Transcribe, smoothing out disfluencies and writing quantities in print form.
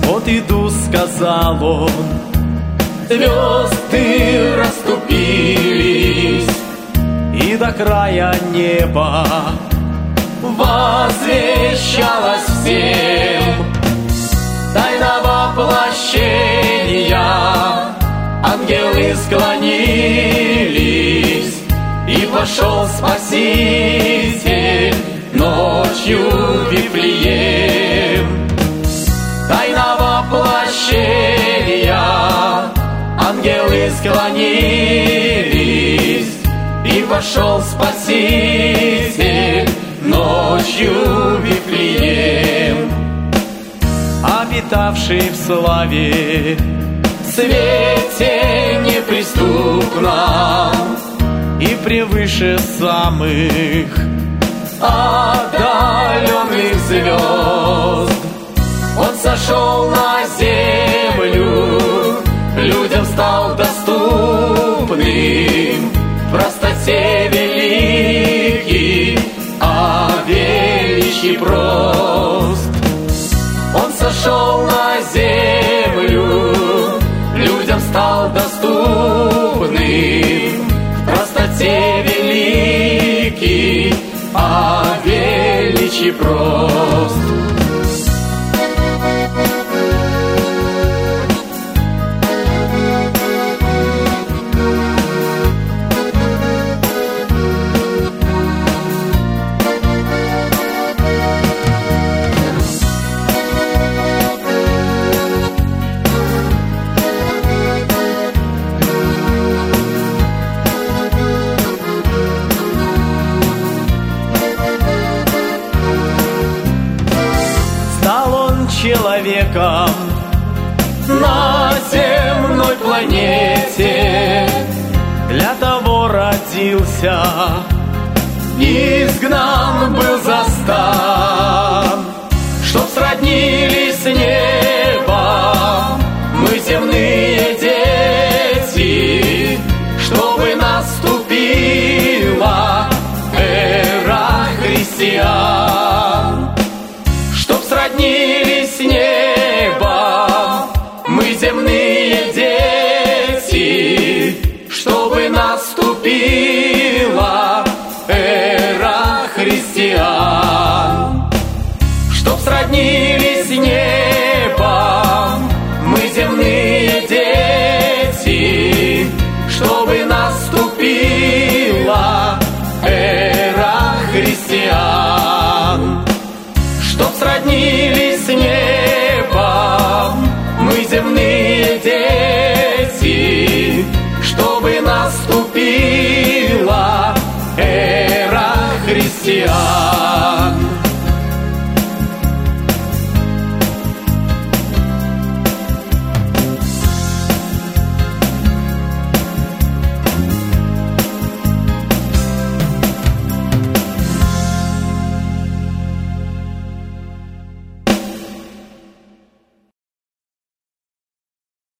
Вот иду, сказал он, звезды расступились, и до края неба возвещалось всем тайна воплощения. Ангелы склонились, и вошел Спаситель ночью в Вифлеем. Тайна воплощения. Ангелы склонились, и вошел Спаситель ночью в Вифлеем. Обитавший в славе, в свете неприступном и превыше самых отдаленных звезд, он сошел на землю, людям стал доступным, в простоте великий, а величий прост. Он сошел на землю, людям стал доступным, в простоте великий, а величий прост. Человеком на земной планете, для того родился, изгнан был застан, чтоб сроднились с небом мы, земные дети, чтобы наступила эра христиан. Чтоб сроднились с небом мы, земные дети, чтобы наступила эра христиан. Чтоб сроднились с небом мы, земные дети, чтобы наступила эра христиан. Чтоб сроднились с небом мы, земные дети, чтобы наступила эра христиан.